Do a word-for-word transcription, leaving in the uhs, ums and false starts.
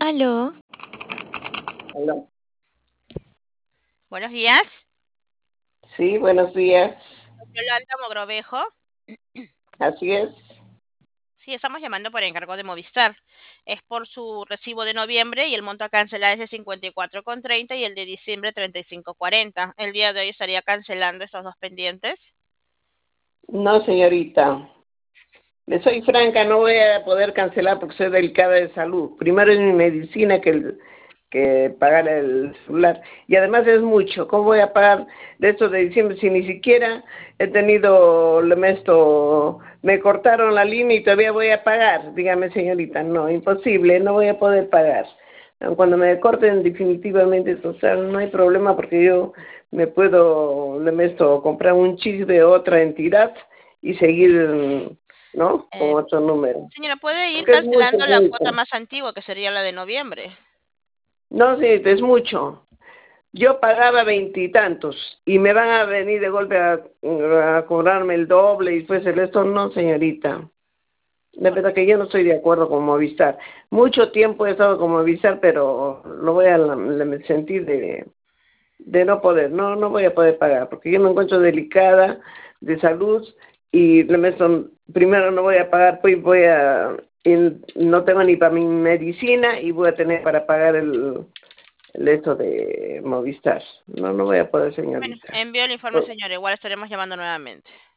Aló. Aló. Buenos días. Sí, buenos días. Yolanda Mogrovejo. Así es. Sí, estamos llamando por encargo de Movistar. Es por su recibo de noviembre y el monto a cancelar es de cincuenta y cuatro con treinta y el de diciembre treinta y cinco con cuarenta. El día de hoy estaría cancelando estos dos pendientes. No, señorita. Le soy franca, no voy a poder cancelar porque soy delicada de salud. Primero es mi medicina que, el- que pagar el celular. Y además es mucho. ¿Cómo voy a pagar de esto de diciembre si ni siquiera he tenido, le mesto, me cortaron la línea y todavía voy a pagar? Dígame, señorita. No, imposible, no voy a poder pagar. Cuando me corten definitivamente, total, no hay problema porque yo me puedo, le meto, comprar un chip de otra entidad y seguir, ¿no? Con Eh, otro número. señora, puede ir Porque es mucho, cancelando la señorita. cuota más antigua, que sería la de noviembre. No, señorita, es mucho. Yo pagaba veintitantos y me van a venir de golpe a, a cobrarme el doble y pues el esto, no, señorita. De verdad que yo no estoy de acuerdo con Movistar. Mucho tiempo he estado con Movistar, pero lo voy a la- la- sentir de, de no poder. No, no voy a poder pagar porque yo me encuentro delicada de salud y le meto- primero no voy a pagar, pues voy a, y no tengo ni para mi medicina y voy a tener para pagar el, el esto de Movistar. No, no voy a poder, Bueno, señorita. envío el informe, señora. Igual estaremos llamando nuevamente.